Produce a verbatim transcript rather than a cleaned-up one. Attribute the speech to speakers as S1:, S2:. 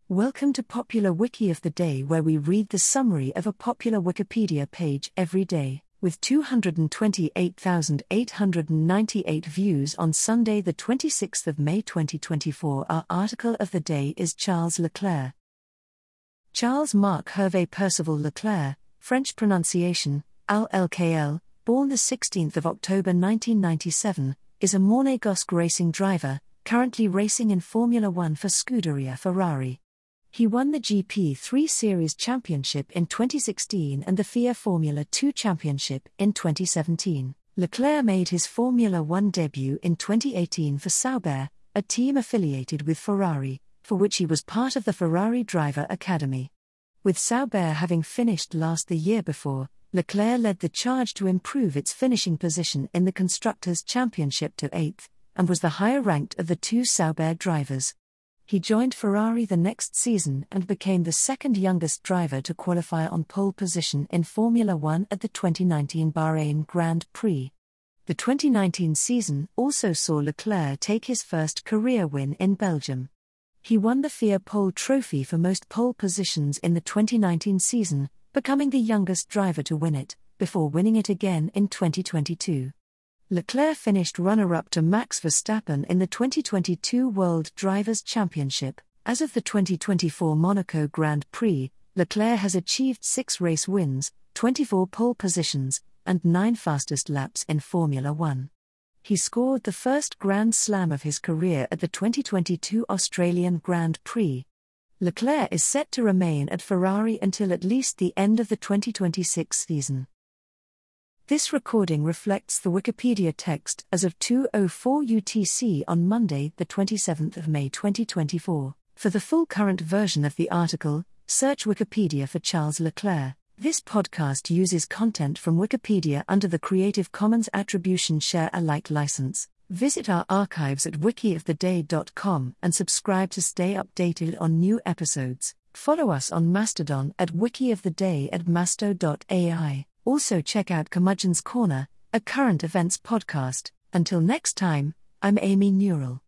S1: Welcome to Popular Wiki of the Day, where we read the summary of a popular Wikipedia page every day. With two hundred twenty-eight thousand eight hundred ninety-eight views on Sunday the twenty-sixth of May twenty twenty-four, our article of the day is Charles Leclerc. Charles-Marc Hervé Percival Leclerc, French pronunciation, Al L K L, born the sixteenth of October nineteen ninety-seven, is a Monégasque racing driver, currently racing in Formula One for Scuderia Ferrari. He won the G P three Series Championship in twenty sixteen and the F I A Formula two Championship in twenty seventeen. Leclerc made his Formula One debut in twenty eighteen for Sauber, a team affiliated with Ferrari, for which he was part of the Ferrari Driver Academy. With Sauber having finished last the year before, Leclerc led the charge to improve its finishing position in the Constructors' Championship to eighth, and was the higher-ranked of the two Sauber drivers. He joined Ferrari the next season and became the second youngest driver to qualify on pole position in Formula One at the twenty nineteen Bahrain Grand Prix. The twenty nineteen season also saw Leclerc take his first career win in Belgium. He won the F I A Pole Trophy for most pole positions in the twenty nineteen season, becoming the youngest driver to win it, before winning it again in twenty twenty-two. Leclerc finished runner-up to Max Verstappen in the twenty twenty-two World Drivers' Championship. As of the twenty twenty-four Monaco Grand Prix, Leclerc has achieved six race wins, twenty-four pole positions, and nine fastest laps in Formula One. He scored the first Grand Slam of his career at the twenty twenty-two Australian Grand Prix. Leclerc is set to remain at Ferrari until at least the end of the twenty twenty-six season. This recording reflects the Wikipedia text as of two oh four U T C on Monday, the twenty-seventh of May twenty twenty-four. For the full current version of the article, search Wikipedia for Charles Leclerc. This podcast uses content from Wikipedia under the Creative Commons Attribution Share Alike license. Visit our archives at wiki of the day dot com and subscribe to stay updated on new episodes. Follow us on Mastodon at wikioftheday at masto dot A I. Also check out Curmudgeon's Corner, a current events podcast. Until next time, I'm Amy Newell.